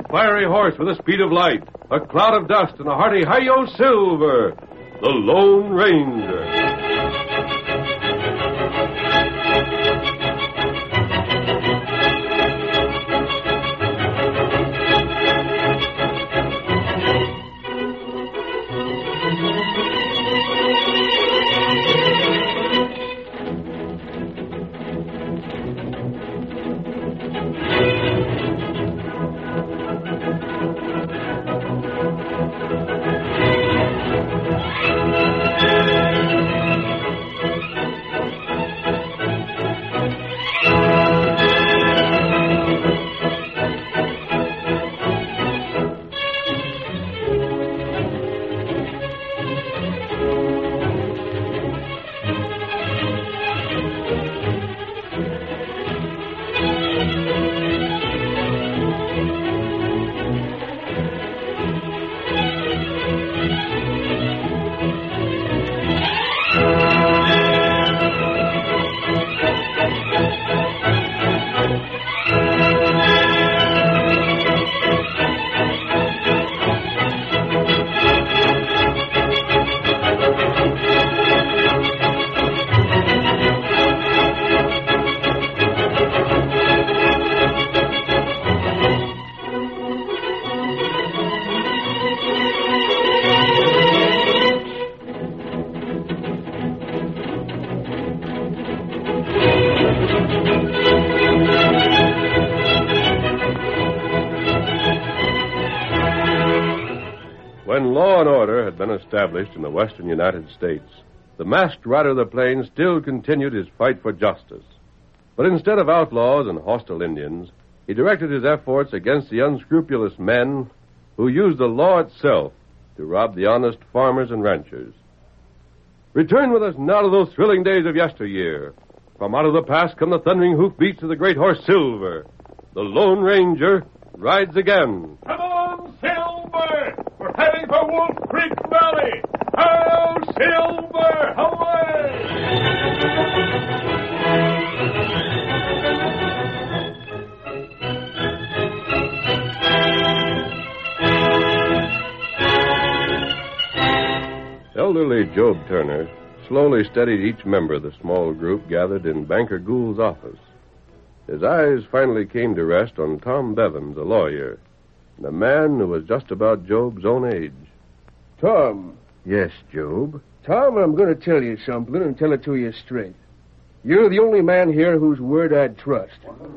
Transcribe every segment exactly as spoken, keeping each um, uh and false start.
fiery horse with the speed of light, a cloud of dust, and a hearty hi-yo silver, the Lone Ranger. When law and order had been established in the western United States, the masked rider of the plains still continued his fight for justice. But instead of outlaws and hostile Indians, he directed his efforts against the unscrupulous men who used the law itself to rob the honest farmers and ranchers. Return with us now to those thrilling days of yesteryear. From out of the past come the thundering hoofbeats of the great horse Silver. The Lone Ranger rides again. Come on, Silver! We're heading for Wolf Creek Valley! Ho, Silver! Away! Elderly Job Turner slowly studied each member of the small group gathered in Banker Gould's office. His eyes finally came to rest on Tom Bevins, a lawyer, and a man who was just about Job's own age. Tom. Yes, Job? Tom, I'm going to tell you something and tell it to you straight. You're the only man here whose word I'd trust.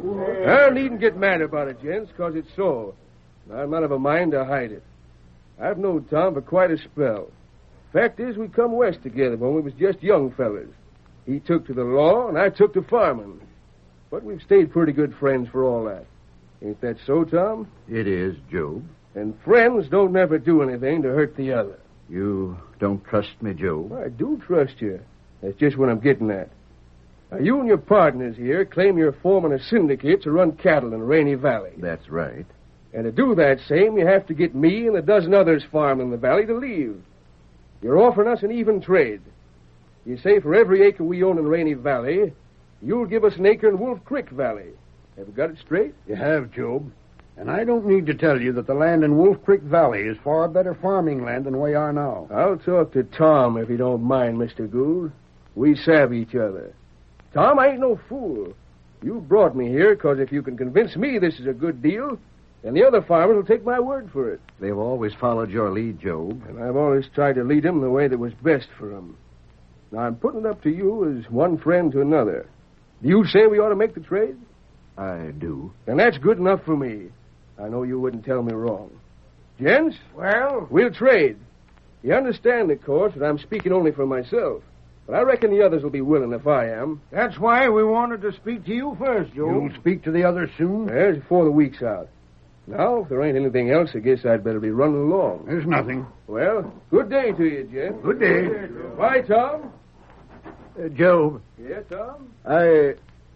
I needn't get mad about it, gents, because it's so. I'm not of a mind to hide it. I've known Tom for quite a spell. Fact is, we come west together when we was just young fellas. He took to the law, and I took to farming. But we've stayed pretty good friends for all that. Ain't that so, Tom? It is, Job. And friends don't never do anything to hurt the other. You don't trust me, Job? I do trust you. That's just what I'm getting at. Now, you and your partners here claim you're forming a syndicate to run cattle in Rainy Valley. That's right. And to do that same, you have to get me and a dozen others farming in the valley to leave. You're offering us an even trade. You say for every acre we own in Rainy Valley, you'll give us an acre in Wolf Creek Valley. Have you got it straight? You have, Job. And I don't need to tell you that the land in Wolf Creek Valley is far better farming land than we are now. I'll talk to Tom if you don't mind, Mister Gould. We savvy each other. Tom, I ain't no fool. You brought me here because if you can convince me this is a good deal, then the other farmers will take my word for it. They've always followed your lead, Job. And I've always tried to lead them the way that was best for them. Now, I'm putting it up to you as one friend to another. Do you say we ought to make the trade? I do. Then that's good enough for me. I know you wouldn't tell me wrong. Gents? Well? We'll trade. You understand, of course, that I'm speaking only for myself. But I reckon the others will be willing if I am. That's why we wanted to speak to you first, Job. You'll speak to the others soon? Yes, before the week's out. Now, if there ain't anything else, I guess I'd better be running along. There's nothing. Well, good day to you, Jim. Good day. Bye, Tom. Uh, Job. Yeah, Tom? I...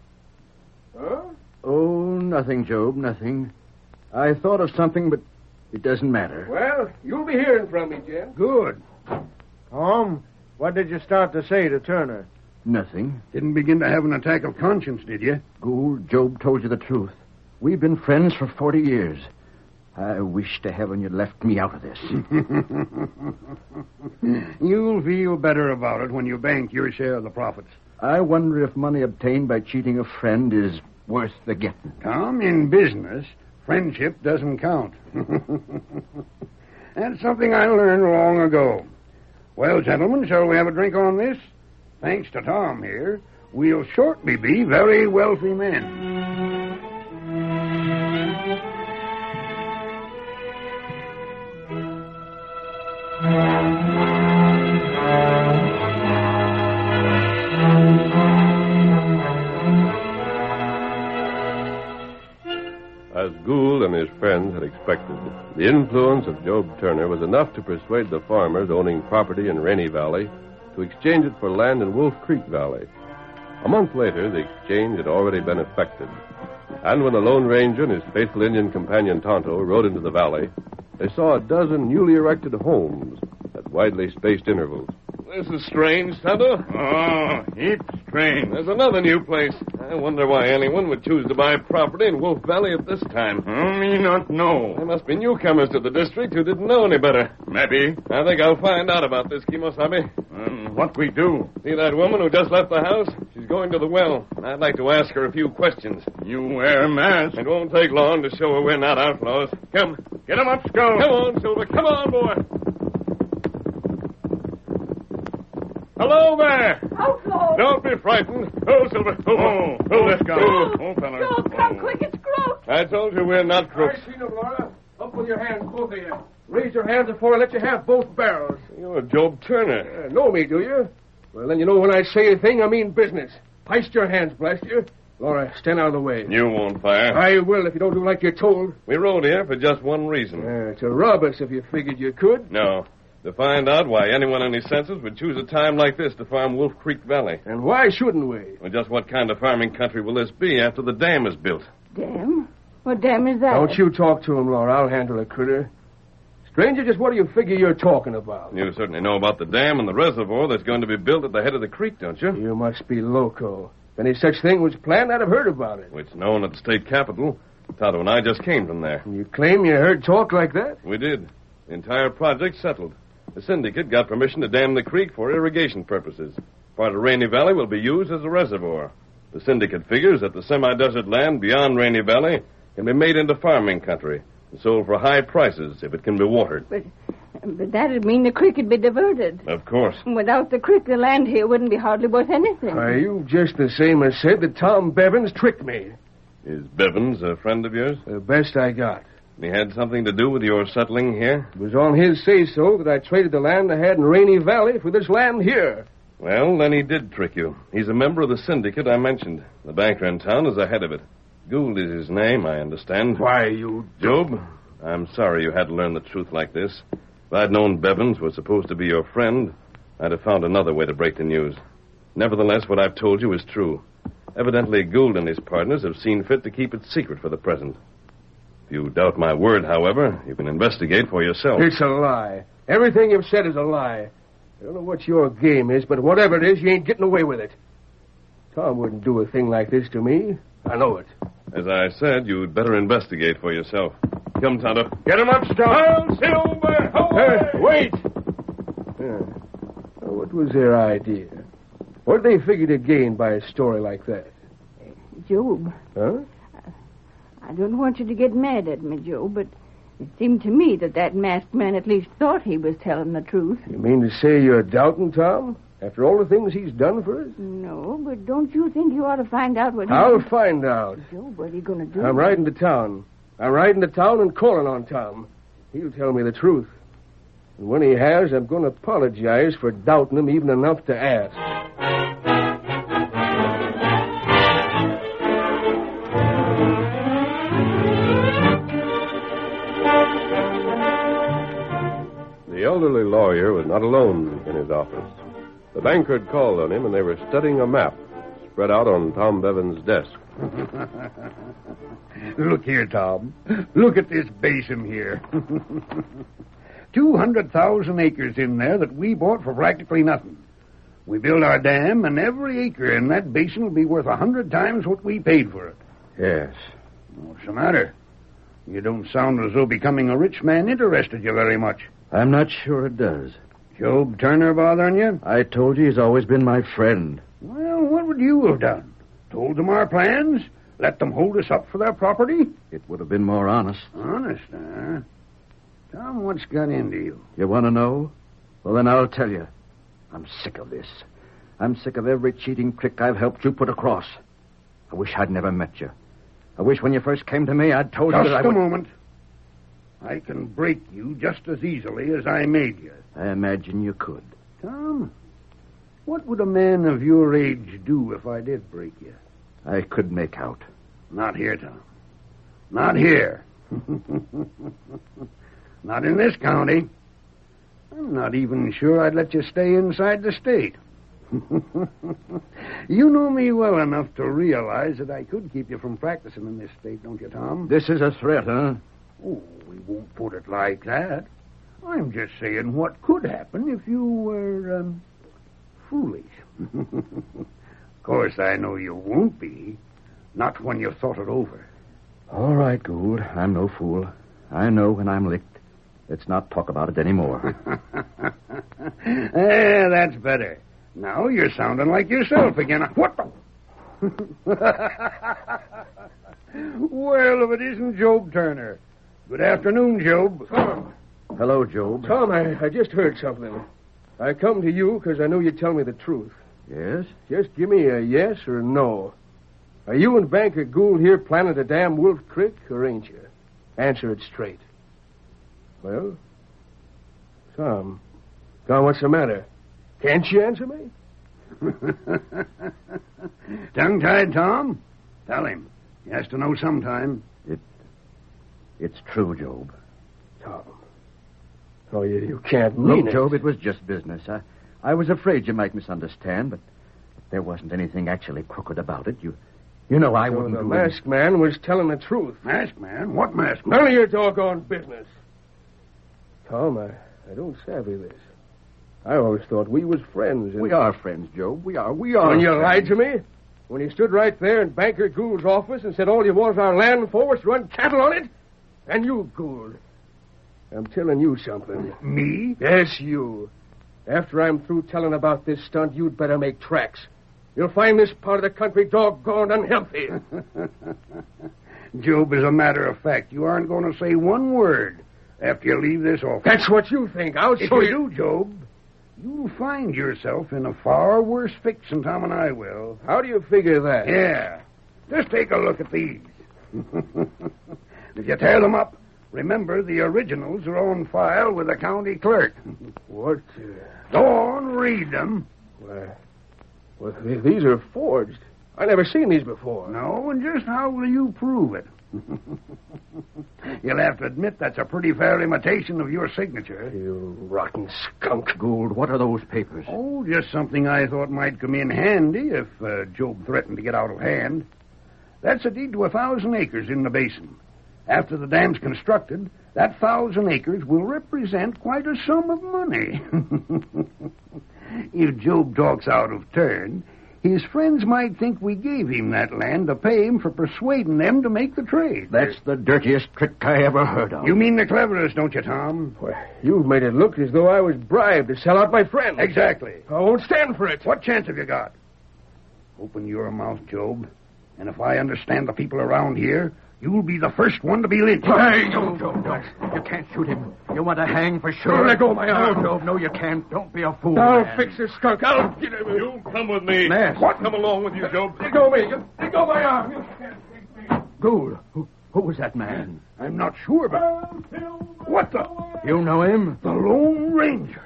Huh? Oh, nothing, Job, nothing. I thought of something, but it doesn't matter. Well, you'll be hearing from me, Jim. Good. Tom, what did you start to say to Turner? Nothing. Didn't begin to have an attack of conscience, did you? Gould, Job told you the truth. We've been friends for forty years. I wish to heaven you'd left me out of this. You'll feel better about it when you bank your share of the profits. I wonder if money obtained by cheating a friend is worth the getting. Tom, in business, friendship doesn't count. That's something I learned long ago. Well, gentlemen, shall we have a drink on this? Thanks to Tom here, we'll shortly be very wealthy men. As Gould and his friends had expected, the influence of Job Turner was enough to persuade the farmers owning property in Rainy Valley to exchange it for land in Wolf Creek Valley. A month later, the exchange had already been effected. And when the Lone Ranger and his faithful Indian companion Tonto rode into the valley, they saw a dozen newly erected homes at widely spaced intervals. This is strange, Tonto. Oh, it's strange. There's another new place. I wonder why anyone would choose to buy property in Wolf Valley at this time. I me not know. There must be newcomers to the district who didn't know any better. Maybe. I think I'll find out about this, Kimosabe. Um, what we do? See that woman who just left the house? She's going to the well. I'd like to ask her a few questions. You wear a mask. It won't take long to show her we're not outlaws. Come. Get 'em up, Skull. Come on, Silver. Come on, boy. Hello there! Outlaw! Don't be frightened. Oh, Silver. Oh, oh, oh, let's go. Oh, oh, fella. No, come quick, it's Groot. I told you we're not crooks. I seen him, Laura. Up with your hands, both of you. Raise your hands before I let you have both barrels. You're Job Turner. Uh, know me, do you? Well, then you know when I say a thing, I mean business. Heist your hands, blast you. Laura, stand out of the way. You won't fire. I will if you don't do like you're told. We rode here for just one reason. Uh, to rob us if you figured you could. No. To find out why anyone in his senses would choose a time like this to farm Wolf Creek Valley. And why shouldn't we? Well, just what kind of farming country will this be after the dam is built? Dam? What dam is that? Don't you talk to him, Laura. I'll handle the critter. Stranger, just what do you figure you're talking about? You certainly know about the dam and the reservoir that's going to be built at the head of the creek, don't you? You must be loco. If any such thing was planned, I'd have heard about it. Well, it's known at the state capitol. Tonto and I just came from there. You claim you heard talk like that? We did. The entire project settled. The syndicate got permission to dam the creek for irrigation purposes. Part of Rainy Valley will be used as a reservoir. The syndicate figures that the semi-desert land beyond Rainy Valley can be made into farming country and sold for high prices if it can be watered. But, but that'd mean the creek would be diverted. Of course. Without the creek, the land here wouldn't be hardly worth anything. Are you just the same as said that Tom Bevins tricked me? Is Bevins a friend of yours? The best I got. He had something to do with your settling here? It was on his say-so that I traded the land I had in Rainy Valley for this land here. Well, then he did trick you. He's a member of the syndicate I mentioned. The banker in town is the head of it. Gould is his name, I understand. Why, you... Job, I'm sorry you had to learn the truth like this. If I'd known Bevins was supposed to be your friend, I'd have found another way to break the news. Nevertheless, what I've told you is true. Evidently, Gould and his partners have seen fit to keep it secret for the present. If you doubt my word, however, you can investigate for yourself. It's a lie. Everything you've said is a lie. I don't know what your game is, but whatever it is, you ain't getting away with it. Tom wouldn't do a thing like this to me. I know it. As I said, you'd better investigate for yourself. Come, Tonto. Get him up, Stone. Silver! Uh, wait! Uh, what was their idea? What did they figure to gain by a story like that? Job. Huh? I don't want you to get mad at me, Joe, but it seemed to me that that masked man at least thought he was telling the truth. You mean to say you're doubting Tom? After all the things he's done for us? No, but don't you think you ought to find out what I'll he... find out. Joe, what are you going to do? I'm riding to town. I'm riding to town and calling on Tom. He'll tell me the truth. And when he has, I'm going to apologize for doubting him even enough to ask. The elderly lawyer was not alone in his office. The banker had called on him, and they were studying a map spread out on Tom Bevins' desk. Look here, Tom. Look at this basin here. Two hundred thousand acres in there that we bought for practically nothing. We build our dam, and every acre in that basin will be worth a hundred times what we paid for it. Yes. What's the matter? You don't sound as though becoming a rich man interested you very much. I'm not sure it does. Job Turner bothering you? I told you he's always been my friend. Well, what would you have done? Told them our plans? Let them hold us up for their property? It would have been more honest. Honest, huh? Tom, what's got into you? You want to know? Well, then I'll tell you. I'm sick of this. I'm sick of every cheating trick I've helped you put across. I wish I'd never met you. I wish when you first came to me, I'd told Just you that I a would... moment. I can break you just as easily as I made you. I imagine you could. Tom, what would a man of your age do if I did break you? I could make out. Not here, Tom. Not here. Not in this county. I'm not even sure I'd let you stay inside the state. You know me well enough to realize that I could keep you from practicing in this state, don't you, Tom? This is a threat, huh? Oh, we won't put it like that. I'm just saying what could happen if you were, um, foolish. Of course, I know you won't be. Not when you've thought it over. All right, Gould. I'm no fool. I know when I'm licked. Let's not talk about it anymore. Eh, that's better. Now you're sounding like yourself again. What the... Well, if it isn't Job Turner. Good afternoon, Job. Tom. Hello, Job. Tom, I, I just heard something. I come to you because I know you'd tell me the truth. Yes? Just give me a yes or no. Are you and Banker Gould here planning to dam Wolf Creek, or ain't you? Answer it straight. Well, Tom. Tom, what's the matter? Can't you answer me? Tongue-tied, Tom? Tell him. He has to know sometime. It... It's true, Job. Tom. Oh, you, you can't mean Look, it. Job, it was just business. I, I was afraid you might misunderstand, but there wasn't anything actually crooked about it. You you know I So wouldn't the do masked man was telling the truth. Masked man? What masked man? None of your doggone business. Tom, I, I don't savvy this. I always thought we was friends. And We are friends, Job. We are. We are. When you friends. lied to me? When you stood right there in Banker Gould's office and said all you want our land for was to run cattle on it? And you, Gould. I'm telling you something. Me? Yes, you. After I'm through telling about this stunt, you'd better make tracks. You'll find this part of the country doggone unhealthy. Job, as a matter of fact, you aren't going to say one word after you leave this office. That's what you think. I'll If show you you. do, Job, you'll find yourself in a far worse fix than Tom and I will. How do you figure that? Yeah. Just take a look at these. If you tear them up, remember the originals are on file with the county clerk. What? Uh, Go on, read them. why, well, th- these are forged. I never seen these before. No, and just how will you prove it? You'll have to admit that's a pretty fair imitation of your signature. You rotten skunk. Gould, what are those papers? Oh, just something I thought might come in handy if uh, Job threatened to get out of hand. That's a deed to a thousand acres in the basin. After the dam's constructed, that thousand acres will represent quite a sum of money. If Job talks out of turn, his friends might think we gave him that land to pay him for persuading them to make the trade. That's the dirtiest trick I ever heard of. You mean the cleverest, don't you, Tom? Well, you've made it look as though I was bribed to sell out my friend. Exactly. I won't stand for it. What chance have you got? Open your mouth, Job. And if I understand the people around here, you'll be the first one to be lynched. Hey, you don't, don't. You can't shoot him. You want to hang for sure. Let go of my arm. No, Job, no, you can't. Don't be a fool. I'll man. fix this skunk. I'll get him. You come with me. Mask. What? Come along with you, Job. Let go of me. Let go of my arm. You can't take me. Gould, who, who was that man? I'm not sure, but... What the... You know him? The Lone Ranger.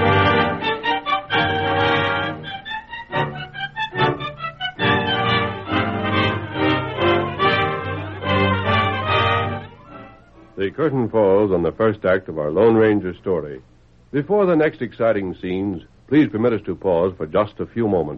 The curtain falls on the first act of our Lone Ranger story. Before the next exciting scenes, please permit us to pause for just a few moments.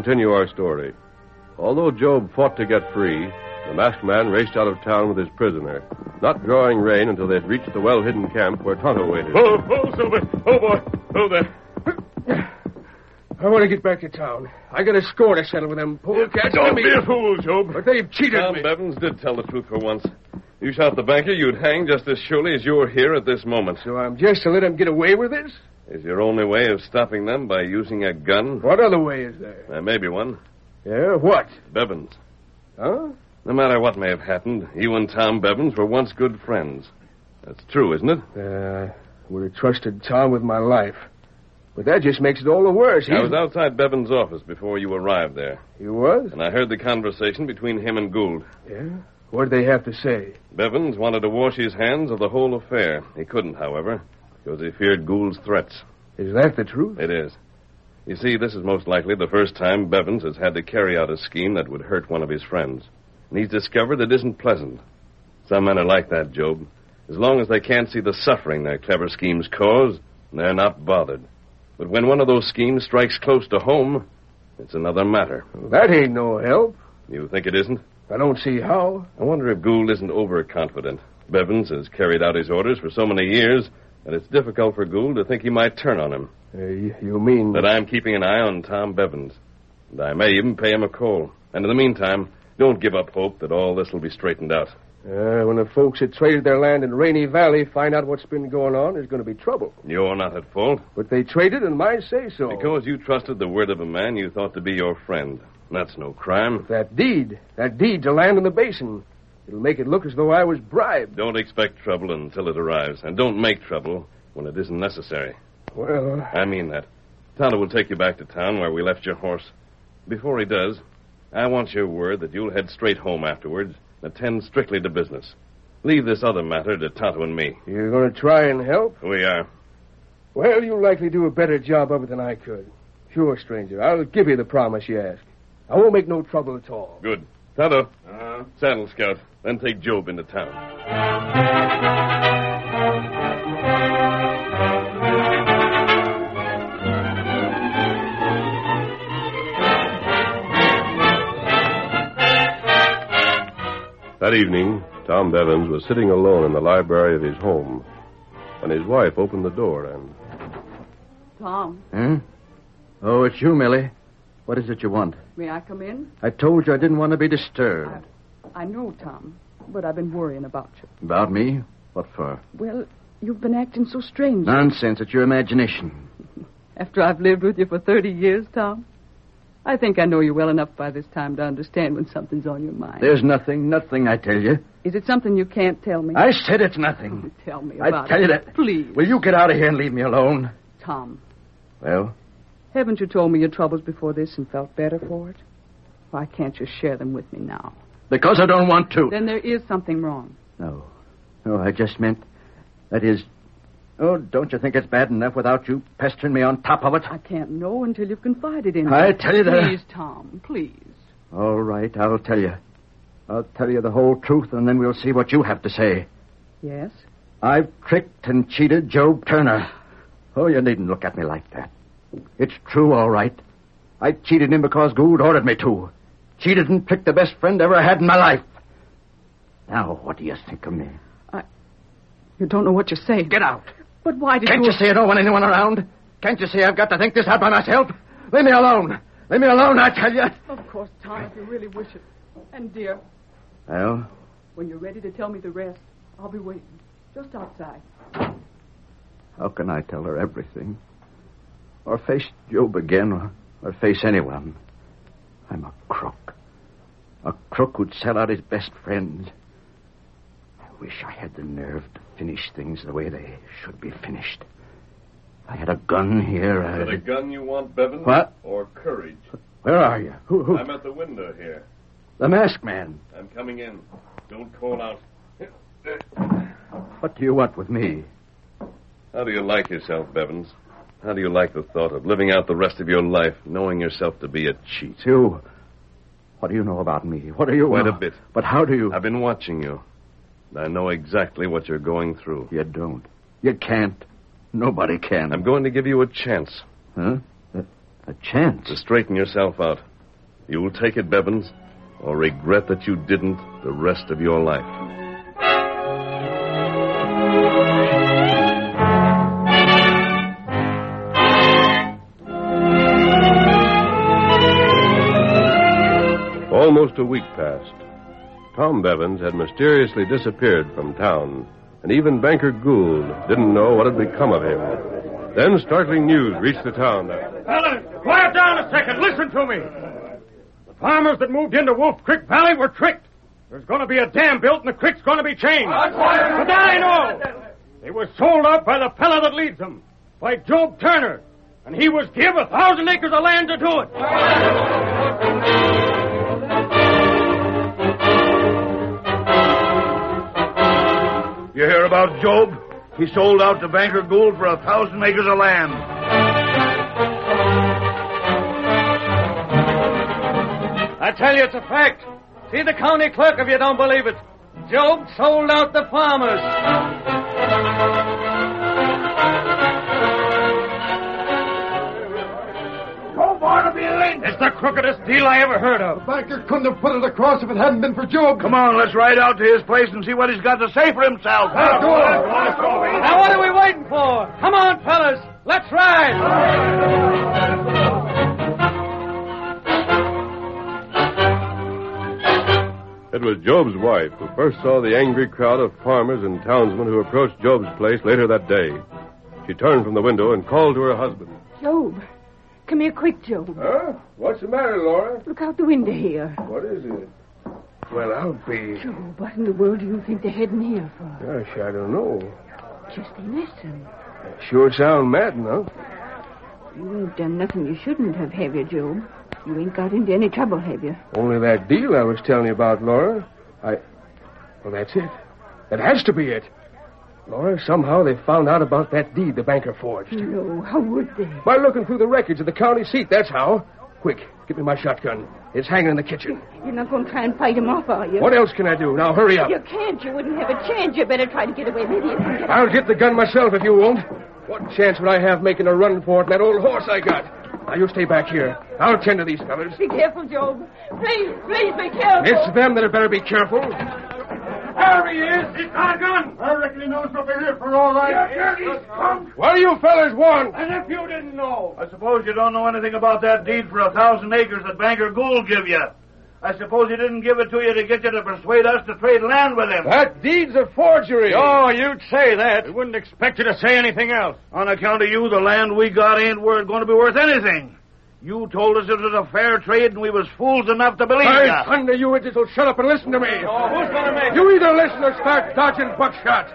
continue our story. Although Job fought to get free, the masked man raced out of town with his prisoner, not drawing rein until they had reached the well-hidden camp where Tonto waited. Oh, oh, Silver. Oh, boy. Oh, there. I want to get back to town. I got a score to settle with them polecats. Don't be a fool, Job. But they've cheated Tom me. Bevins did tell the truth for once. You shot the banker, you'd hang just as surely as you're here at this moment. So I'm just to let them get away with this? Is your only way of stopping them by using a gun? What other way is there? There may be one. Yeah, what? Bevins. Huh? No matter what may have happened, you and Tom Bevins were once good friends. That's true, isn't it? Uh, would have trusted Tom with my life. But that just makes it all the worse. I was outside Bevins' office before you arrived there. You was? And I heard the conversation between him and Gould. Yeah? What did they have to say? Bevins wanted to wash his hands of the whole affair. He couldn't, however, because he feared Gould's threats. Is that the truth? It is. You see, this is most likely the first time Bevins has had to carry out a scheme that would hurt one of his friends. And he's discovered it isn't pleasant. Some men are like that, Job. As long as they can't see the suffering their clever schemes cause, they're not bothered. But when one of those schemes strikes close to home, it's another matter. Well, that ain't no help. You think it isn't? I don't see how. I wonder if Gould isn't overconfident. Bevins has carried out his orders for so many years that it's difficult for Gould to think he might turn on him. Uh, you, you mean... That I'm keeping an eye on Tom Bevins. And I may even pay him a call. And in the meantime, don't give up hope that all this will be straightened out. Uh, when the folks that traded their land in Rainy Valley find out what's been going on, there's going to be trouble. You're not at fault. But they traded, and might say so. Because you trusted the word of a man you thought to be your friend. That's no crime. That deed, that deed to land in the basin, it'll make it look as though I was bribed. Don't expect trouble until it arrives. And don't make trouble when it isn't necessary. Well... I mean that. Tonto will take you back to town where we left your horse. Before he does, I want your word that you'll head straight home afterwards and attend strictly to business. Leave this other matter to Tonto and me. You're going to try and help? We are. Well, you'll likely do a better job of it than I could. Sure, stranger. I'll give you the promise you ask. I won't make no trouble at all. Good. Tonto, uh, saddle Scout. Then take Job into town. That evening, Tom Bevins was sitting alone in the library of his home when his wife opened the door and... Tom, Hmm? Oh, it's you, Millie. What is it you want? may I come in? I told you I didn't want to be disturbed. I, I know, Tom, but I've been worrying about you. About me? What for? Well, you've been acting so strange. Nonsense. It's your imagination. After I've lived with you for thirty years, Tom, I think I know you well enough by this time to understand when something's on your mind. There's nothing, nothing, I tell you. Is it something you can't tell me? I said it's nothing. Tell me I about it. tell you that. Please. Will you get out of here and leave me alone? Tom, Well? haven't you told me your troubles before this and felt better for it? Why can't you share them with me now? Because I don't want to. Then there is something wrong. No. No, I just meant... That is... Oh, don't you think it's bad enough without you pestering me on top of it? I can't know until you've confided in me. I tell you that... Please, Tom, please. All right, I'll tell you. I'll tell you the whole truth, and then we'll see what you have to say. Yes? I've tricked and cheated Job Turner. Oh, you needn't look at me like that. It's true, all right. I cheated him because Gould ordered me to. Cheated and tricked the best friend I ever had in my life. Now, what do you think of me? I... You don't know what you're saying. Get out. But why did Can't you... you see I don't want anyone around? Can't you see I've got to think this out by myself? Leave me alone. Leave me alone, I tell you. Of course, Tom, if you really wish it. And, dear, Well? when you're ready to tell me the rest, I'll be waiting. Just outside. How can I tell her everything? Or face Job again, or, or face anyone? I'm a crook. A crook who'd sell out his best friends. I wish I had the nerve to finish things the way they should be finished. If I had a gun here, Is it a I'd... gun you want, Bevins? What? Or courage? Where are you? Who, who? I'm at the window here. The masked man. I'm coming in. Don't call out. What do you want with me? How do you like yourself, Bevins? How do you like the thought of living out the rest of your life knowing yourself to be a cheat? You... What do you know about me? What do you... Quite know? a bit. But how do you... I've been watching you. I know exactly what you're going through. You don't. You can't. Nobody can. I'm going to give you a chance Huh? A, a chance? to straighten yourself out. You'll take it, Bevins, or regret that you didn't the rest of your life. Almost a week passed. Tom Bevins had mysteriously disappeared from town, and even Banker Gould didn't know what had become of him. Then startling news reached the town. Fellas, quiet down a second. Listen to me. The farmers that moved into Wolf Creek Valley were tricked. There's going to be a dam built, and the creek's going to be changed. But that I know. They were sold out by the fella that leads them, by Job Turner, and he was give a thousand acres of land to do it. You hear about Job? He sold out to Banker Gould for a thousand acres of land. I tell you, it's a fact. See the county clerk if you don't believe it. Job sold out the farmers. It's the crookedest deal I ever heard of. The banker couldn't have put it across if it hadn't been for Job. Come on, let's ride out to his place and see what he's got to say for himself. Now, go on. Now, what are we waiting for? Come on, fellas. Let's ride. It was Job's wife who first saw the angry crowd of farmers and townsmen who approached Job's place later that day. She turned from the window and called to her husband. Job. Come here quick, Job. Huh? What's the matter, Laura? Look out the window here. What is it? Well, I'll be... Job, what in the world do you think they're heading here for? Gosh, I don't know. Just listen. Sure sound mad enough. You ain't done nothing you shouldn't have, have you, Job? You ain't got into any trouble, have you? Only that deal I was telling you about, Laura. I... Well, that's it. That has to be it. Laura, somehow they found out about that deed the banker forged. No, how would they? By looking through the records of the county seat, that's how. Quick, give me my shotgun. It's hanging in the kitchen. You're not going to try and fight him off, are you? What else can I do? Now, hurry up. You can't. You wouldn't have a chance. You better try to get away. Maybe you can get... I'll get the gun myself if you won't. What chance would I have making a run for it in that old horse I got? Now, you stay back here. I'll tend to these fellas. Be careful, Job. Please, please be careful. It's them that had better be careful. There he is. He's got a gun. I reckon he knows what we're here for, all right. Here he's come. What do you fellas want? As if you didn't know. I suppose you don't know anything about that deed for a thousand acres that Banker Gould give you. I suppose he didn't give it to you to get you to persuade us to trade land with him. That deed's a forgery. Oh, you'd say that. We wouldn't expect you to say anything else. On account of you, the land we got ain't worth, going to be worth anything. You told us it was a fair trade, and we was fools enough to believe I you. thunder you idiots will shut up and listen to me. Oh, who's going to make You either listen or start dodging buckshot.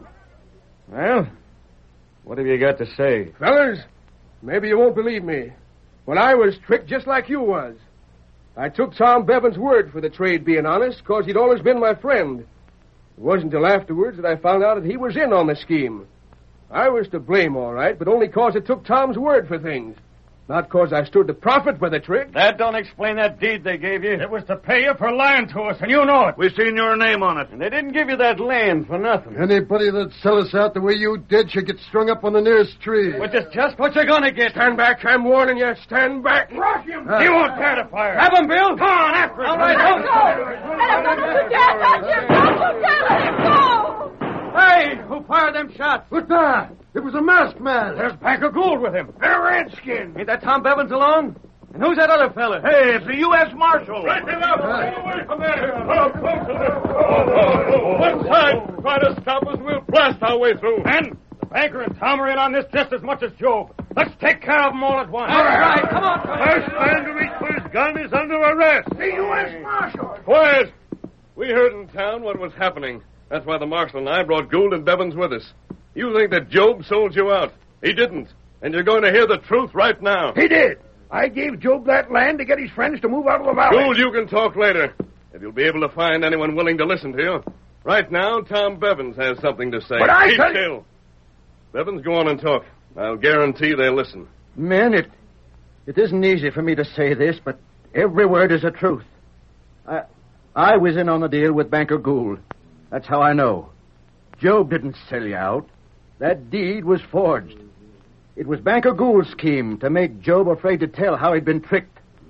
Well, what have you got to say? Fellas, maybe you won't believe me. When I was tricked just like you was. I took Tom Bevins' word for the trade being honest, because he'd always been my friend. It wasn't until afterwards that I found out that he was in on the scheme. I was to blame, all right, but only because it took Tom's word for things. Not because I stood to profit by the trick. That don't explain that deed they gave you. It was to pay you for lying to us, and you know it. We seen your name on it. And they didn't give you that land for nothing. Anybody that'd sell us out the way you did should get strung up on the nearest tree. Which is just what you're going to get. Stand back, I'm warning you. Stand back. Rush him. He won't dare to fire. Have him, Bill. Come on, after him. All right, Let him go. Let him go. Don't you dare touch him. Don't you dare let him go. Hey, who fired them shots? What's that? It was a masked man. There's Banker Gould with him. They're Redskins. Ain't that Tom Bevins alone? And who's that other fella? Hey, it's the U S Marshal. Right him up. Stay away from there. Oh, close to them. Oh, oh, oh. One side. Try to stop us. We'll blast our way through. And the banker and Tom are in on this just as much as Job. Let's take care of them all at once. All right. Come on. First man to reach for his gun is under arrest. The U S Marshal. Quiet. We heard in town what was happening. That's why the marshal and I brought Gould and Bevins with us. You think that Job sold you out. He didn't. And you're going to hear the truth right now. He did. I gave Job that land to get his friends to move out of the valley. Gould, you can talk later, if you'll be able to find anyone willing to listen to you. Right now, Tom Bevins has something to say. But I Keep tell you- still. Bevins, go on and talk. I'll guarantee they'll listen. Men, it it isn't easy for me to say this, but every word is the truth. I I was in on the deal with Banker Gould. That's how I know. Job didn't sell you out. That deed was forged. It was Banker Gould's scheme to make Job afraid to tell how he'd been tricked.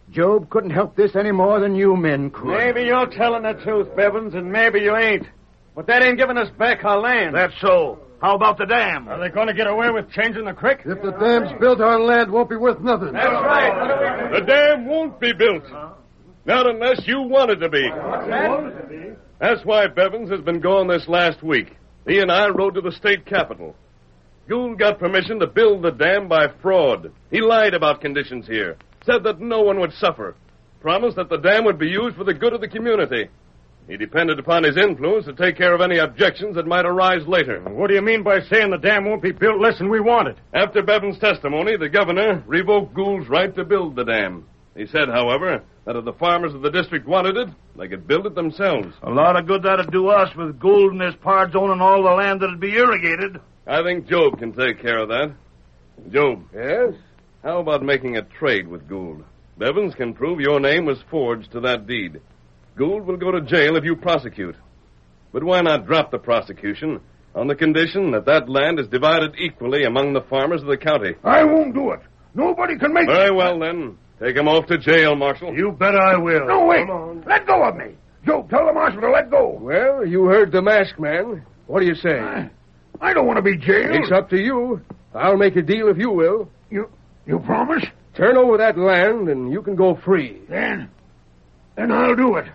Job couldn't help this any more than you men could. Maybe you're telling the truth, Bevins, and maybe you ain't. But that ain't giving us back our land. That's so. How about the dam? Are they going to get away with changing the creek? If the dam's built, our land won't be worth nothing. That's right. The dam won't be built. Not unless you want it to be. That's why Bevins has been gone this last week. He and I rode to the state capitol. Gould got permission to build the dam by fraud. He lied about conditions here. Said that no one would suffer. Promised that the dam would be used for the good of the community. He depended upon his influence to take care of any objections that might arise later. What do you mean by saying the dam won't be built less than we want it? After Bevins' testimony, the governor revoked Gould's right to build the dam. He said, however, that if the farmers of the district wanted it, they could build it themselves. A lot of good that'd do us with Gould and his pards owning all the land that'd be irrigated. I think Job can take care of that. Job. Yes? How about making a trade with Gould? Bevins can prove your name was forged to that deed. Gould will go to jail if you prosecute. But why not drop the prosecution on the condition that that land is divided equally among the farmers of the county? I won't do it. Nobody can make... Very well, then. Take him off to jail, Marshal. You bet I will. No, wait. Let go of me. Joe, tell the marshal to let go. Well, you heard the masked man. What do you say? I, I don't want to be jailed. It's up to you. I'll make a deal if you will. You you promise? Turn over that land and you can go free. Then, then I'll do it.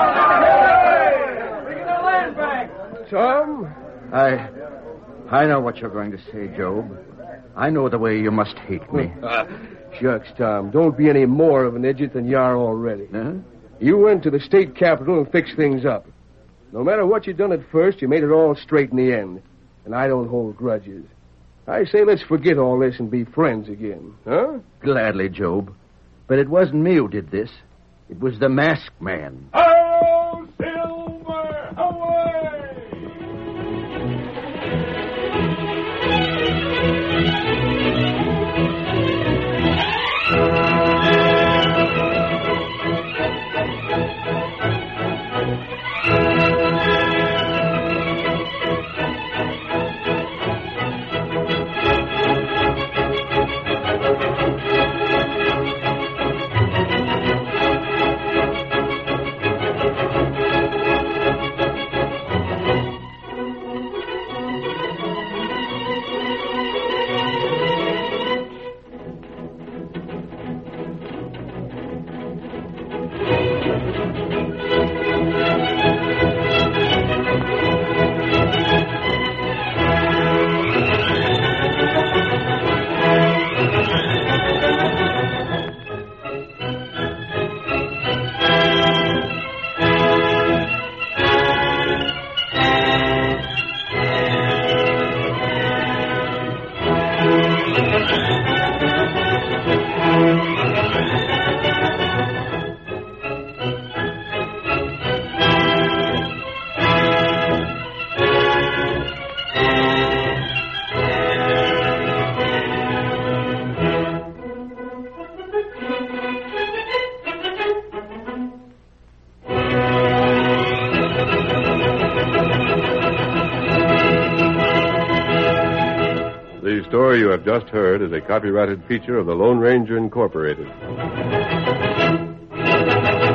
Tom? I, I know what you're going to say, Job. I know the way you must hate me. Shucks, Tom. Don't be any more of an idiot than you are already. Huh? You went to the state capitol and fixed things up. No matter what you done at first, you made it all straight in the end. And I don't hold grudges. I say let's forget all this and be friends again, huh? Gladly, Job. But it wasn't me who did this. It was the masked man. Oh, Silver! Away! The story you have just heard is a copyrighted feature of the Lone Ranger Incorporated.